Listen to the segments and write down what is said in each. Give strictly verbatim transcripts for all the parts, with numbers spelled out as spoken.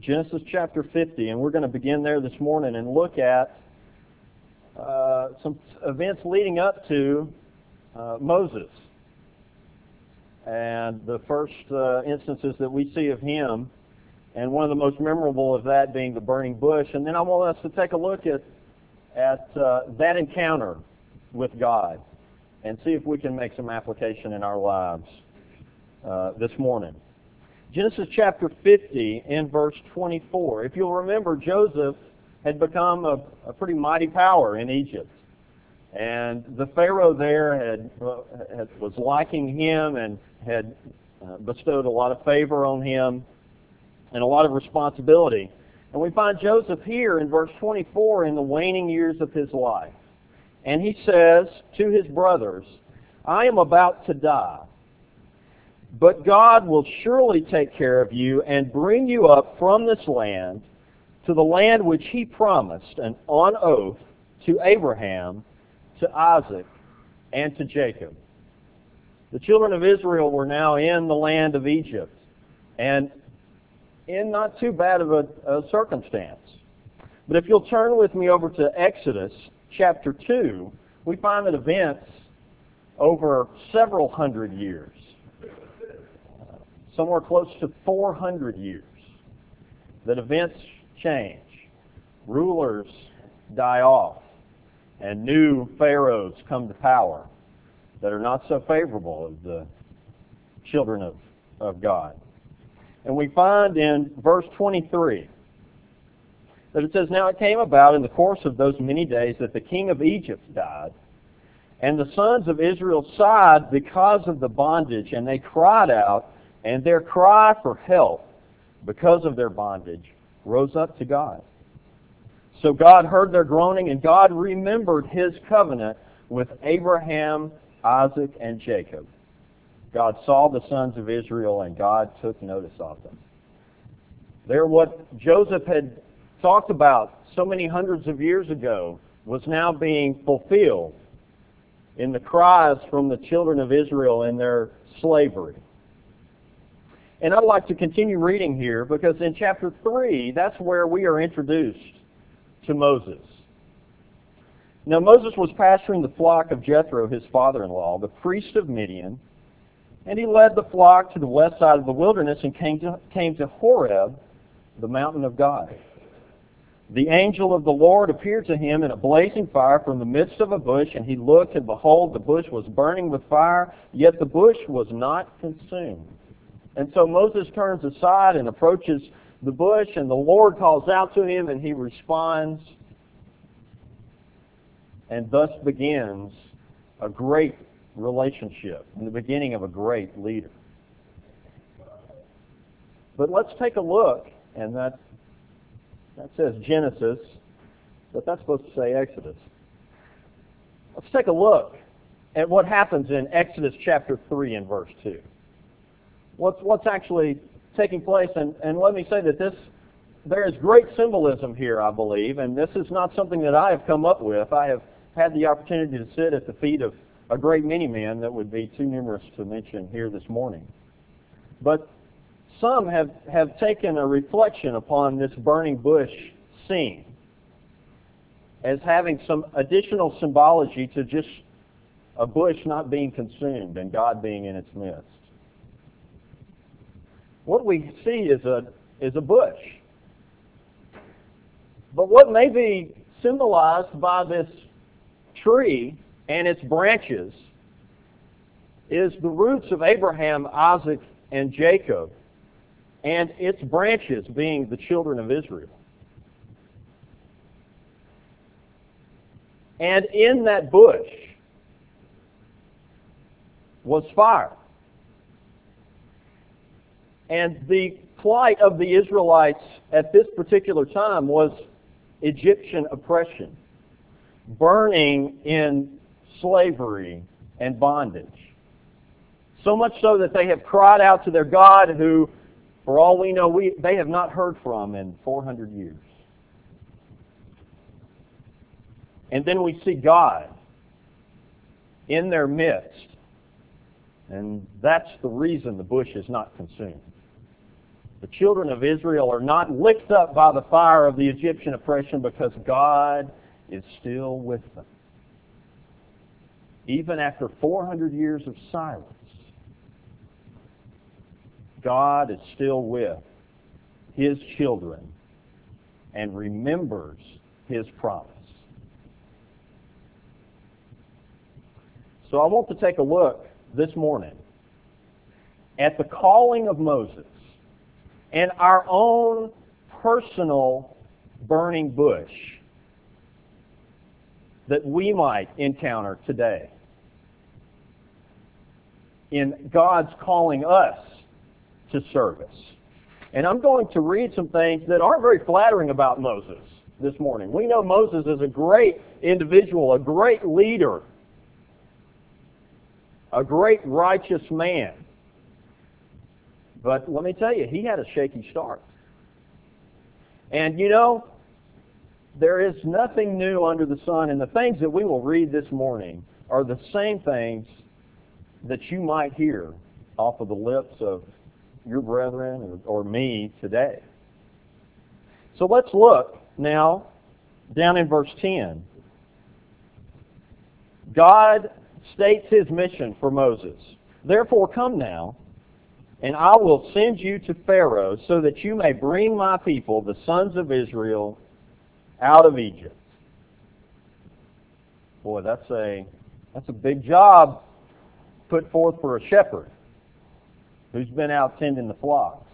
Genesis chapter fifty, and we're going to begin there this morning and look at uh, some events leading up to uh, Moses. And the first uh, instances that we see of him, and one of the most memorable of that being the burning bush. And then I want us to take a look at, at uh, that encounter with God and see if we can make some application in our lives uh, this morning. Genesis chapter fifty in verse twenty-four. If you'll remember, Joseph had become a, a pretty mighty power in Egypt. And the Pharaoh there had, uh, had was liking him and had uh, bestowed a lot of favor on him and a lot of responsibility. And we find Joseph here in verse twenty-four in the waning years of his life. And he says to his brothers, "I am about to die, but God will surely take care of you and bring you up from this land to the land which he promised and on oath to Abraham, to Isaac, and to Jacob." The children of Israel were now in the land of Egypt, and in not too bad of a, a circumstance. But if you'll turn with me over to Exodus chapter two, we find that events over several hundred years, somewhere close to four hundred years, that events change. Rulers die off, and new pharaohs come to power that are not so favorable of the children of, of God. And we find in verse twenty-three that it says, "Now it came about in the course of those many days that the king of Egypt died, and the sons of Israel sighed because of the bondage, and they cried out, and their cry for help because of their bondage rose up to God. So God heard their groaning, and God remembered his covenant with Abraham, Isaac, and Jacob. God saw the sons of Israel, and God took notice of them." There, what Joseph had talked about so many hundreds of years ago was now being fulfilled in the cries from the children of Israel in their slavery. And I'd like to continue reading here because in chapter three, that's where we are introduced to Moses. Now Moses was pasturing the flock of Jethro, his father-in-law, the priest of Midian, and he led the flock to the west side of the wilderness and came to, came to Horeb, the mountain of God. The angel of the Lord appeared to him in a blazing fire from the midst of a bush, and he looked, and behold, the bush was burning with fire, yet the bush was not consumed. And so Moses turns aside and approaches the bush, and the Lord calls out to him, and he responds, and thus begins a great relationship and the beginning of a great leader. But let's take a look, and that that says Genesis, but that's supposed to say Exodus. Let's take a look at what happens in Exodus chapter three and verse two. What's what's actually taking place, and, and let me say that this there is great symbolism here, I believe, and this is not something that I have come up with. I have had the opportunity to sit at the feet of a great many men that would be too numerous to mention here this morning. But some have, have taken a reflection upon this burning bush scene as having some additional symbology to just a bush not being consumed and God being in its midst. What we see is a, is a bush. But what may be symbolized by this tree and its branches is the roots of Abraham, Isaac, and Jacob, and its branches being the children of Israel. And in that bush was fire. And the plight of the Israelites at this particular time was Egyptian oppression, burning in slavery and bondage. So much so that they have cried out to their God, who, for all we know, we, they have not heard from in four hundred years. And then we see God in their midst, and that's the reason the bush is not consumed. The children of Israel are not licked up by the fire of the Egyptian oppression because God is still with them. Even after four hundred years of silence, God is still with His children and remembers His promise. So I want to take a look this morning at the calling of Moses and our own personal burning bush that we might encounter today in God's calling us to service. And I'm going to read some things that aren't very flattering about Moses this morning. We know Moses is a great individual, a great leader, a great righteous man. But let me tell you, he had a shaky start. And you know, there is nothing new under the sun, and the things that we will read this morning are the same things that you might hear off of the lips of your brethren or, or me today. So let's look now down in verse ten. God states His mission for Moses. Therefore come now, and I will send you to Pharaoh so that you may bring my people, the sons of Israel, out of Egypt. Boy, that's a that's a big job put forth for a shepherd who's been out tending the flocks.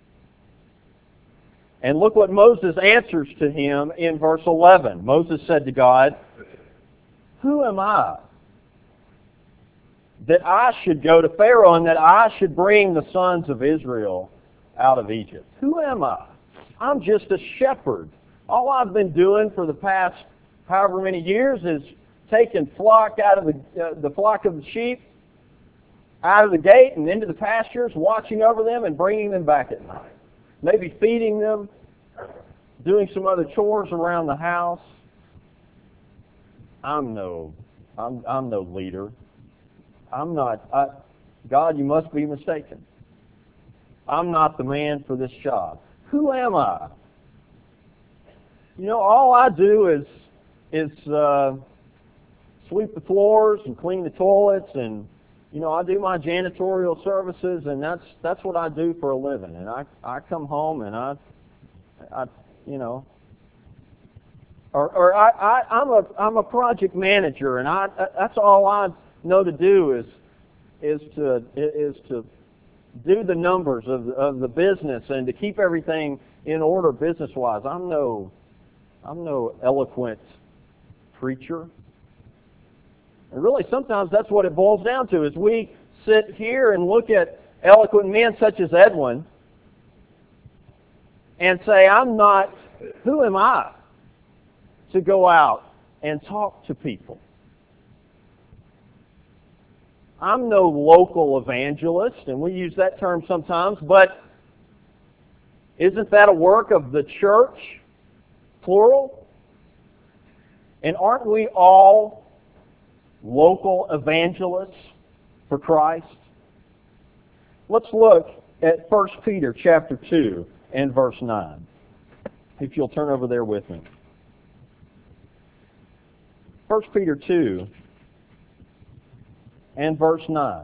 And look what Moses answers to him in verse eleven. Moses said to God, "Who am I that I should go to Pharaoh and that I should bring the sons of Israel out of Egypt? Who am I? I'm just a shepherd. All I've been doing for the past however many years is taking flock out of the uh, the flock of the sheep out of the gate and into the pastures, watching over them and bringing them back at night. Maybe feeding them, doing some other chores around the house. I'm no, I'm I'm no leader. I'm not. I, God, you must be mistaken. I'm not the man for this job. Who am I? You know, all I do is is uh, sweep the floors and clean the toilets, and you know, I do my janitorial services, and that's that's what I do for a living. And I I come home and I I you know, or or I, I I'm a I'm a project manager, and I that's all I know to do is is to is to do the numbers of the, of the business and to keep everything in order business wise. I'm no I'm no eloquent preacher. And really, sometimes that's what it boils down to, is we sit here and look at eloquent men such as Edwin and say, I'm not, who am I to go out and talk to people? I'm no local evangelist, and we use that term sometimes, but isn't that a work of the church, plural? And aren't we all local evangelists for Christ? Let's look at First Peter chapter two and verse nine. If you'll turn over there with me. First Peter two and verse nine.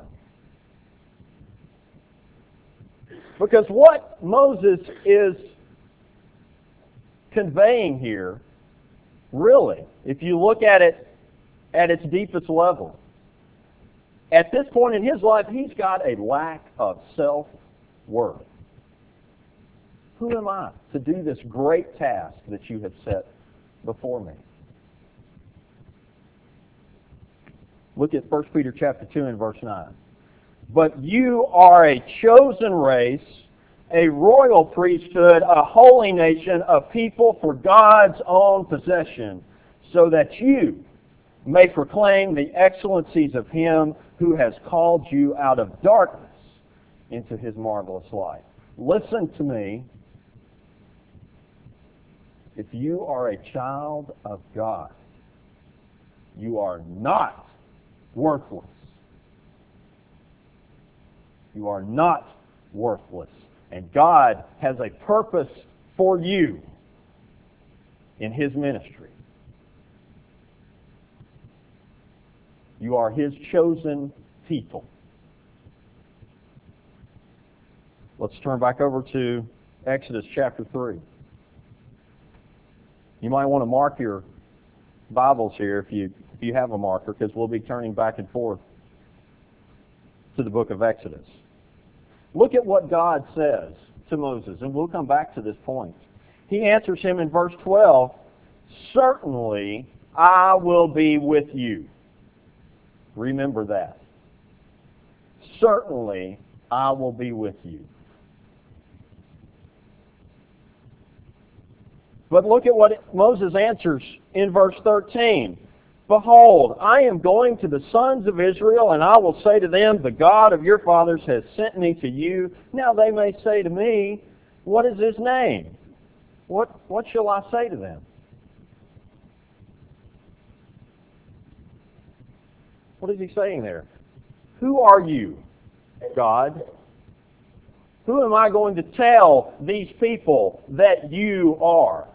Because what Moses is conveying here, really, if you look at it at its deepest level, at this point in his life, he's got a lack of self-worth. Who am I to do this great task that you have set before me? Look at First Peter chapter two and verse nine. But you are a chosen race, a royal priesthood, a holy nation, a people for God's own possession, so that you may proclaim the excellencies of Him who has called you out of darkness into His marvelous light. Listen to me. If you are a child of God, you are not worthless. You are not worthless And God has a purpose for you in His ministry. You are His chosen people. Let's turn back over to Exodus chapter three. You might want to mark your Bibles here if you if you have a marker, because we'll be turning back and forth to the book of Exodus. Look at what God says to Moses, and we'll come back to this point. He answers him in verse twelve, "Certainly I will be with you." Remember that. Certainly I will be with you. But look at what Moses answers in verse thirteen. "Behold, I am going to the sons of Israel, and I will say to them, the God of your fathers has sent me to you. Now they may say to me, what is his name? What, what shall I say to them?" What is he saying there? Who are you, God? Who am I going to tell these people that you are?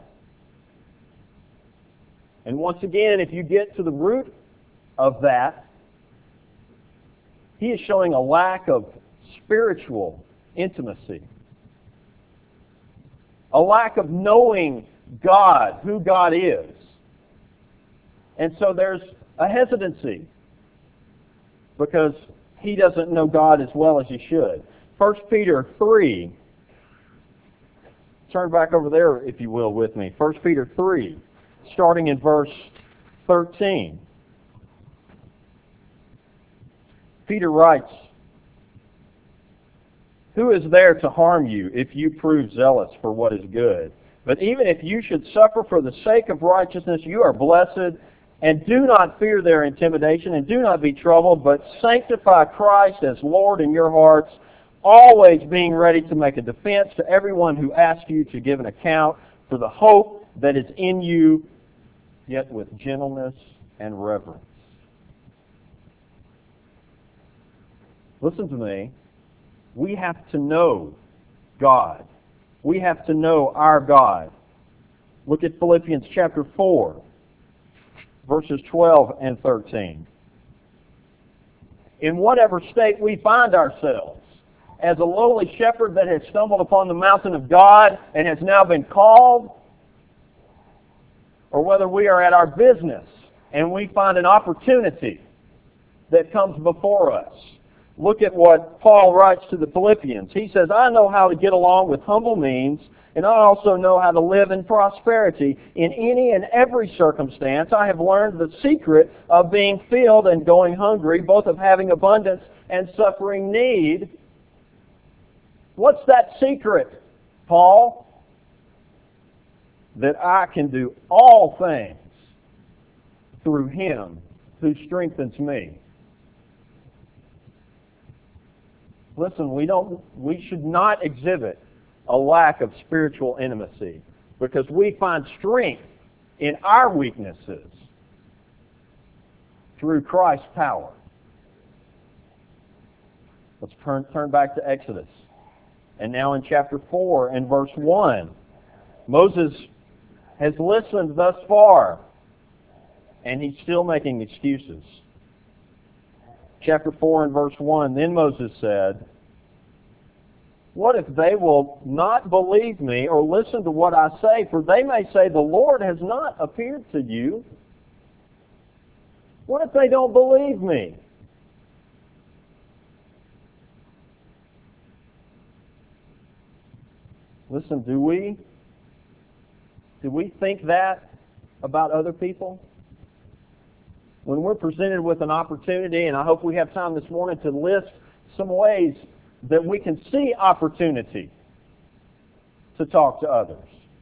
And once again, if you get to the root of that, he is showing a lack of spiritual intimacy. A lack of knowing God, who God is. And so there's a hesitancy because he doesn't know God as well as he should. First Peter three. Turn back over there, if you will, with me. First Peter three, starting in verse thirteen. Peter writes, "Who is there to harm you if you prove zealous for what is good? But even if you should suffer for the sake of righteousness, you are blessed. And do not fear their intimidation, and do not be troubled, but sanctify Christ as Lord in your hearts, always being ready to make a defense to everyone who asks you to give an account for the hope that is in you, yet with gentleness and reverence." Listen to me. We have to know God. We have to know our God. Look at Philippians chapter four, verses twelve and thirteen. "In whatever state we find ourselves, as a lowly shepherd that has stumbled upon the mountain of God and has now been called, or whether we are at our business and we find an opportunity that comes before us." Look at what Paul writes to the Philippians. He says, "I know how to get along with humble means, and I also know how to live in prosperity. In any and every circumstance, I have learned the secret of being filled and going hungry, both of having abundance and suffering need." What's that secret, Paul? "That I can do all things through Him who strengthens me." Listen, we don't. We should not exhibit a lack of spiritual intimacy because we find strength in our weaknesses through Christ's power. Let's turn, turn back to Exodus. And now in chapter four and verse one, Moses has listened thus far, and he's still making excuses. Chapter four and verse one, "Then Moses said, what if they will not believe me or listen to what I say? For they may say, the Lord has not appeared to you." What if they don't believe me? Listen, do we do we think that about other people? When we're presented with an opportunity, and I hope we have time this morning to list some ways that we can see opportunity to talk to others.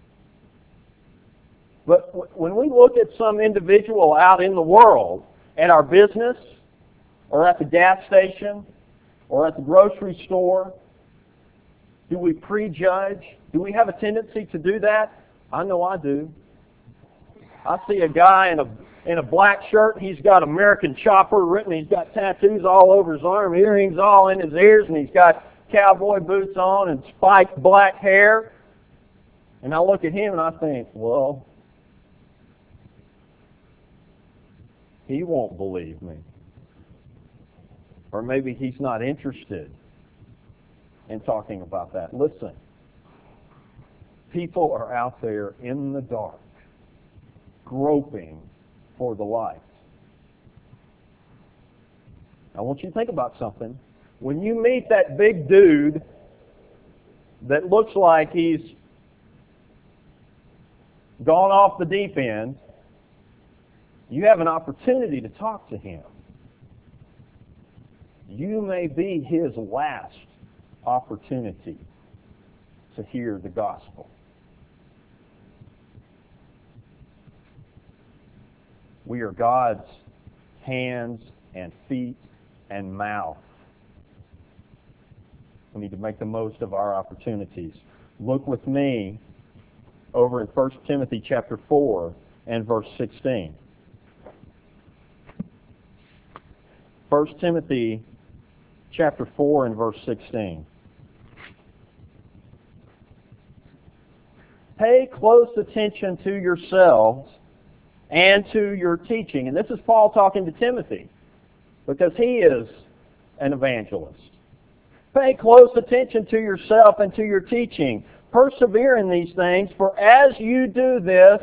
But when we look at some individual out in the world, at our business, or at the gas station, or at the grocery store, do we prejudge? Do we have a tendency to do that? I know I do. I see a guy in a in a black shirt. He's got American Chopper written. He's got tattoos all over his arm, earrings all in his ears, and he's got cowboy boots on and spiked black hair. And I look at him and I think, well, he won't believe me. Or maybe he's not interested in talking about that. Listen, people are out there in the dark, groping for the light. I want you to think about something. When you meet that big dude that looks like he's gone off the deep end, you have an opportunity to talk to him. You may be his last opportunity to hear the gospel. We are God's hands and feet and mouth. We need to make the most of our opportunities. Look with me over in First Timothy chapter four and verse sixteen. First Timothy chapter four and verse sixteen. Pay close attention to yourselves and to your teaching. And this is Paul talking to Timothy, because he is an evangelist. Pay close attention to yourself and to your teaching. Persevere in these things, for as you do this,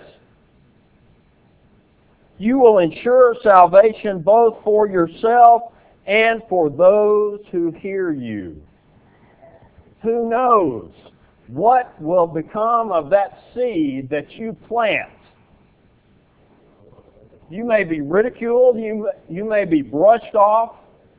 you will ensure salvation both for yourself and for those who hear you. Who knows what will become of that seed that you plant? You may be ridiculed, you, you may be brushed off,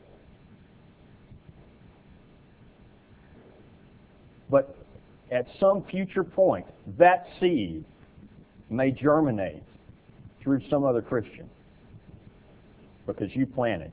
but at some future point, that seed may germinate through some other Christian because you planted.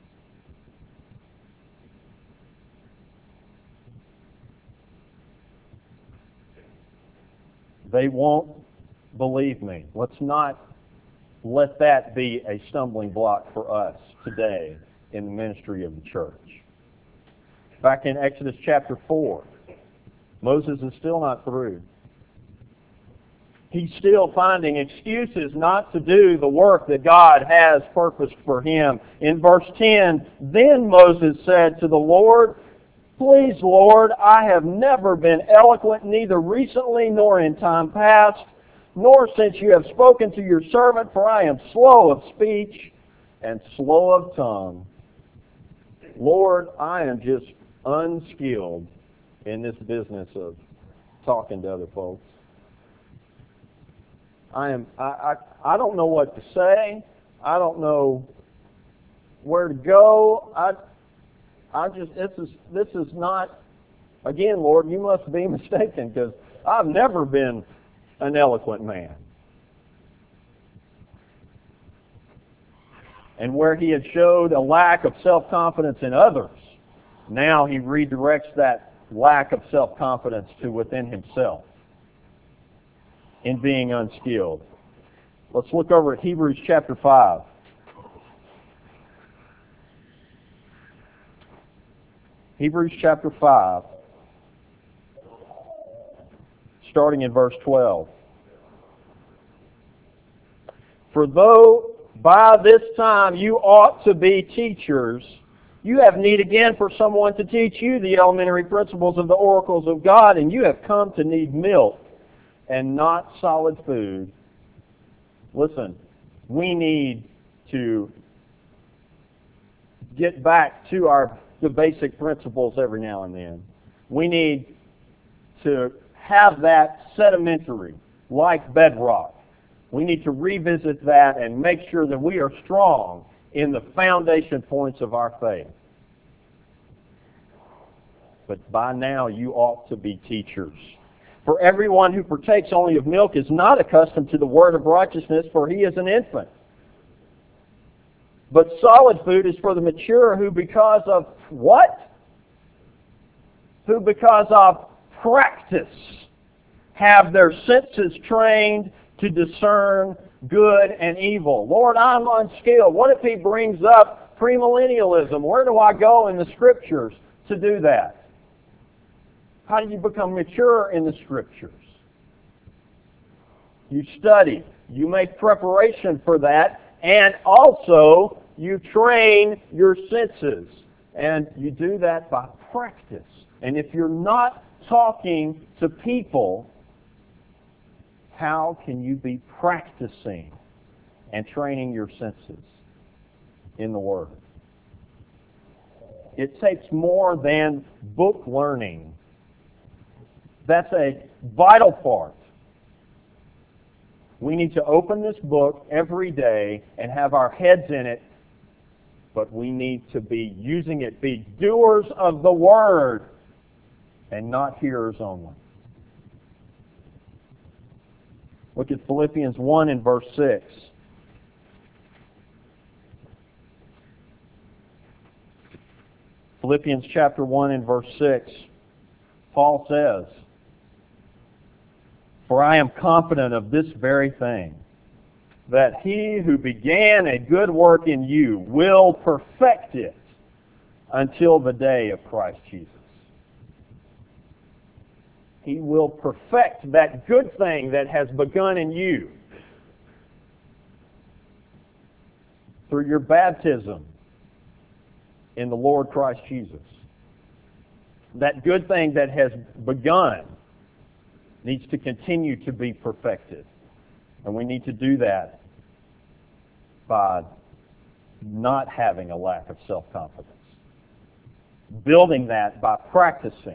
They won't believe me. Let's not let that be a stumbling block for us today in the ministry of the church. Back in Exodus chapter four, Moses is still not through. He's still finding excuses not to do the work that God has purposed for him. In verse ten, then Moses said to the Lord, "Please, Lord, I have never been eloquent, neither recently nor in time past, nor since you have spoken to your servant, for I am slow of speech and slow of tongue. Lord, I am just unskilled in this business of talking to other folks. I am I, I, I don't know what to say. I don't know where to go. I I just this is this is not again, Lord, you must be mistaken, because I've never been an eloquent man." And where he had showed a lack of self-confidence in others, now he redirects that lack of self-confidence to within himself in being unskilled. Let's look over at Hebrews chapter five. Hebrews chapter five, starting in verse twelve. "For though by this time you ought to be teachers, you have need again for someone to teach you the elementary principles of the oracles of God, and you have come to need milk and not solid food." Listen, we need to get back to our the basic principles every now and then. We need to have that sedimentary, like bedrock. We need to revisit that and make sure that we are strong in the foundation points of our faith. But by now you ought to be teachers. "For everyone who partakes only of milk is not accustomed to the word of righteousness, for he is an infant. But solid food is for the mature, who because of" what? "Who because of practice have their senses trained to discern good and evil." Lord, I'm unskilled. What if he brings up premillennialism? Where do I go in the Scriptures to do that? How do you become mature in the Scriptures? You study. You make preparation for that. And also, you train your senses. And you do that by practice. And if you're not talking to people, how can you be practicing and training your senses in the Word? It takes more than book learning. That's a vital part. We need to open this book every day and have our heads in it, but we need to be using it, be doers of the Word and not hearers only. Look at Philippians one and verse six. Philippians chapter one and verse six, Paul says, "For I am confident of this very thing, that he who began a good work in you will perfect it until the day of Christ Jesus." He will perfect that good thing that has begun in you through your baptism in the Lord Christ Jesus. That good thing that has begun needs to continue to be perfected. And we need to do that by not having a lack of self-confidence. Building that by practicing.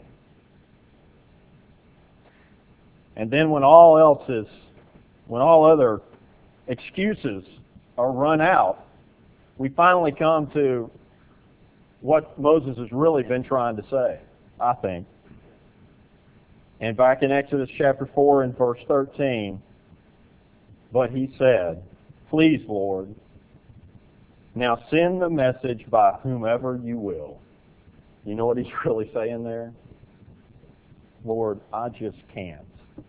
And then when all else is, when all other excuses are run out, we finally come to what Moses has really been trying to say, I think. And back in Exodus chapter four and verse thirteen, but he said, "Please, Lord, now send the message by whomever you will." You know what he's really saying there? Lord, I just can't.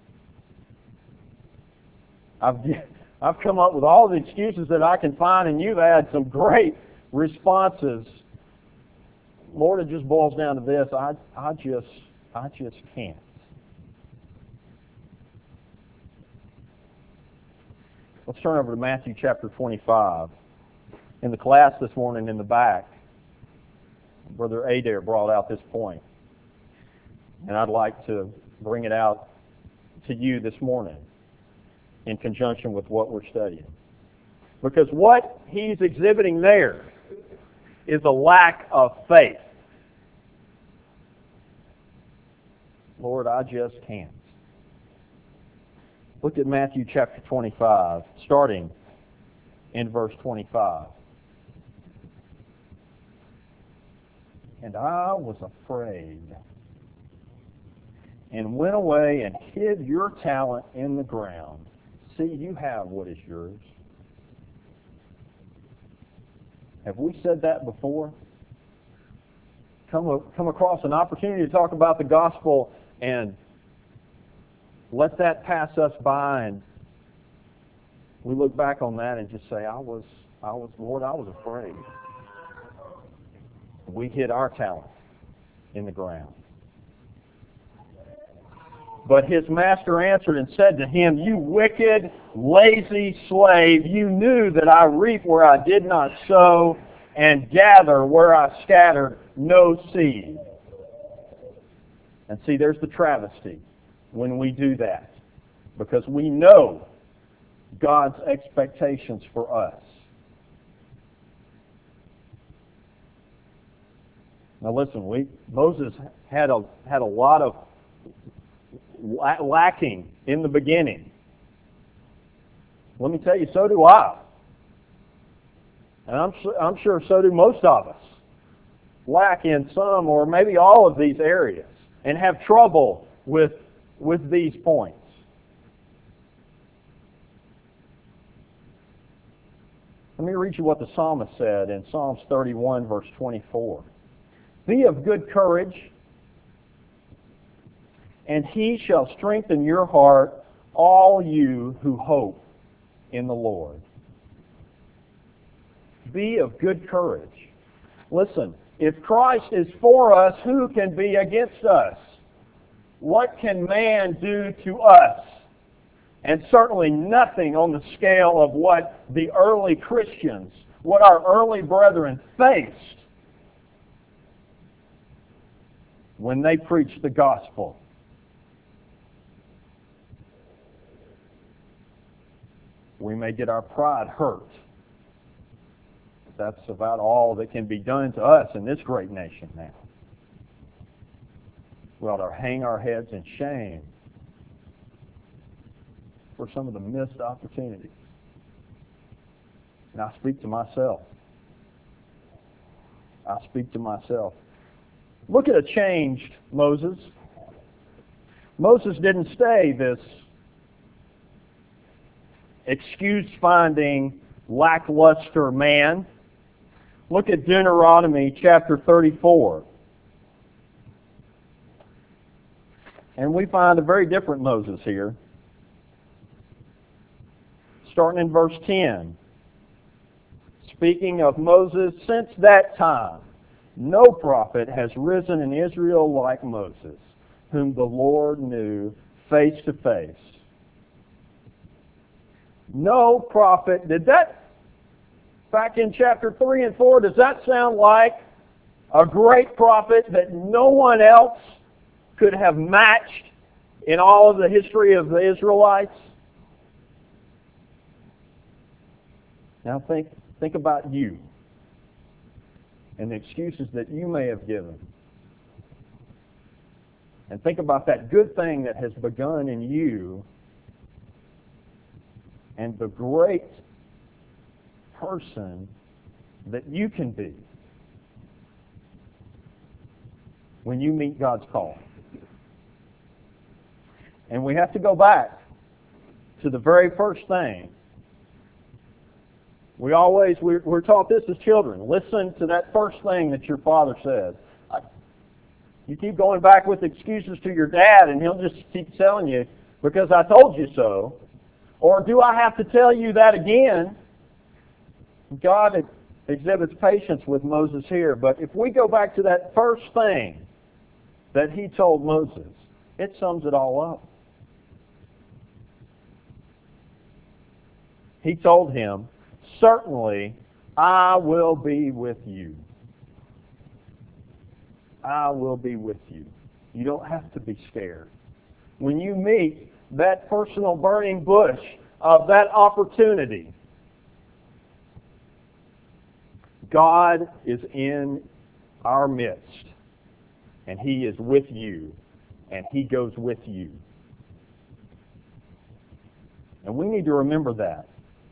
I've, I've come up with all the excuses that I can find, and you've had some great responses. Lord, it just boils down to this. I, I just, I just can't. Let's turn over to Matthew chapter twenty-five. In the class this morning in the back, Brother Adair brought out this point. And I'd like to bring it out to you this morning in conjunction with what we're studying. Because what he's exhibiting there is a lack of faith. Lord, I just can't. Look at Matthew chapter twenty-five, starting in verse twenty-five. "And I was afraid, and went away and hid your talent in the ground. See, you have what is yours." Have we said that before? Come, come across an opportunity to talk about the gospel and let that pass us by, and we look back on that and just say, I was, I was, Lord, I was afraid. We hid our talent in the ground. But his master answered and said to him, "You wicked, lazy slave, you knew that I reap where I did not sow, and gather where I scattered no seed." And see, there's the travesty when we do that, because we know God's expectations for us. Now listen, we Moses had a had a lot of lacking in the beginning. Let me tell you, so do I. And I'm, I'm sure so do most of us. Lack in some or maybe all of these areas and have trouble with, with these points. Let me read you what the psalmist said in Psalms thirty-one, verse twenty-four. "Be of good courage, and he shall strengthen your heart, all you who hope in the Lord." Be of good courage. Listen, if Christ is for us, who can be against us? what can man do to us? And certainly nothing on the scale of what the early Christians, what our early brethren faced when they preached the gospel. We may get our pride hurt. That's about all that can be done to us in this great nation now. We ought to hang our heads in shame for some of the missed opportunities. And I speak to myself. I speak to myself. Look at a changed Moses. Moses didn't stay this excuse-finding, lackluster man. Look at Deuteronomy chapter thirty-four. And we find a very different Moses here. Starting in verse ten. Speaking of Moses, since that time, no prophet has risen in Israel like Moses, whom the Lord knew face to face. No prophet. Did that, back in chapter three and four, does that sound like a great prophet that no one else could have matched in all of the history of the Israelites? Now think, think about you and the excuses that you may have given. And think about that good thing that has begun in you and the great person that you can be when you meet God's call. And we have to go back to the very first thing. We always, we're, we're taught this as children. Listen to that first thing that your father says. I, you keep going back with excuses to your dad and he'll just keep telling you, because I told you so. Or do I have to tell you that again? God exhibits patience with Moses here. But if we go back to that first thing that he told Moses, it sums it all up. He told him, certainly I will be with you. I will be with you. You don't have to be scared. When you meet that personal burning bush of that opportunity, God is in our midst, and He is with you, and He goes with you. And we need to remember that.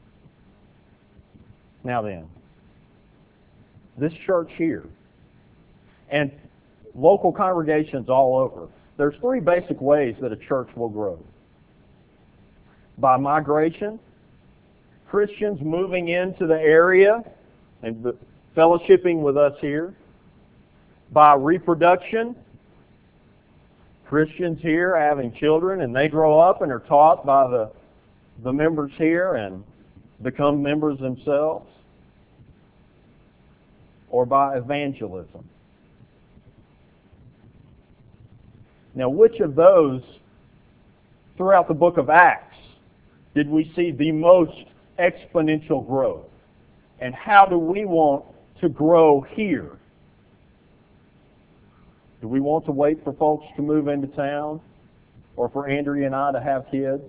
Now then, this church here, and local congregations all over, there's three basic ways that a church will grow. By migration, Christians moving into the area and fellowshipping with us here. By reproduction, Christians here having children and they grow up and are taught by the, the members here and become members themselves. Or by evangelism. Now, which of those throughout the book of Acts did we see the most exponential growth? And how do we want to grow here? Do we want to wait for folks to move into town? Or for Andrea and I to have kids?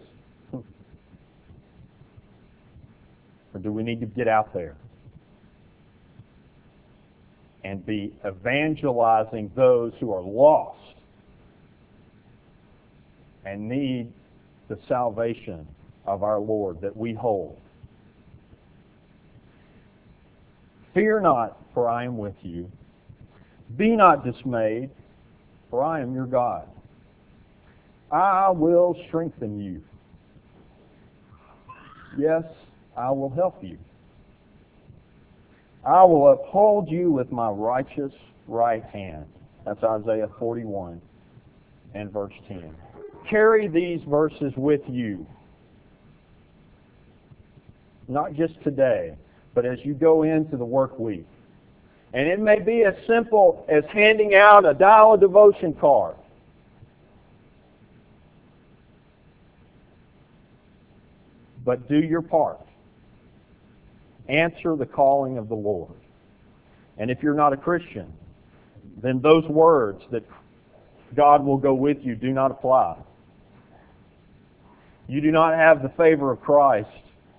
Or do we need to get out there and be evangelizing those who are lost and need the salvation of our Lord that we hold? Fear not, for I am with you. Be not dismayed, for I am your God. I will strengthen you. Yes, I will help you. I will uphold you with my righteous right hand. That's Isaiah forty-one and verse ten. Carry these verses with you. Not just today, but as you go into the work week. And it may be as simple as handing out a dial of devotion card. but do your part. Answer the calling of the Lord. And if you're not a Christian, then those words that God will go with you do not apply. You do not have the favor of Christ.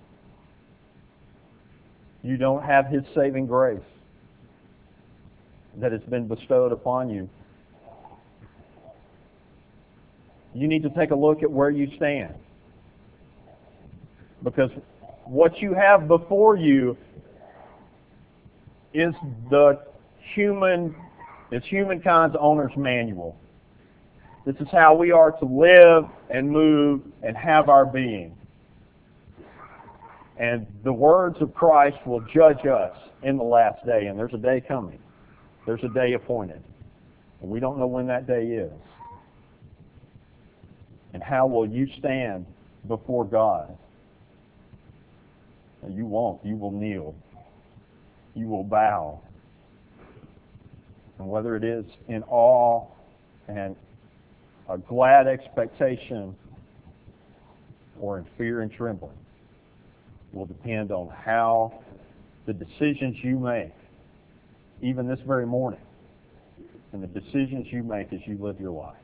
You don't have His saving grace that has been bestowed upon you. You need to take a look at where you stand. Because what you have before you is the human, it's humankind's owner's manual. This is how we are to live and move and have our being. And the words of Christ will judge us in the last day. And there's a day coming. There's a day appointed. And we don't know when that day is. And how will you stand before God? You won't. You will kneel. You will bow. And whether it is in awe and a glad expectation or in fear and trembling will depend on how the decisions you make, even this very morning, and the decisions you make as you live your life.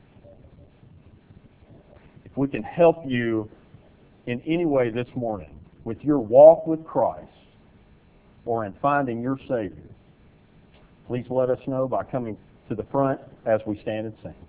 If we can help you in any way this morning with your walk with Christ or in finding your Savior, please let us know by coming to the front as we stand and sing.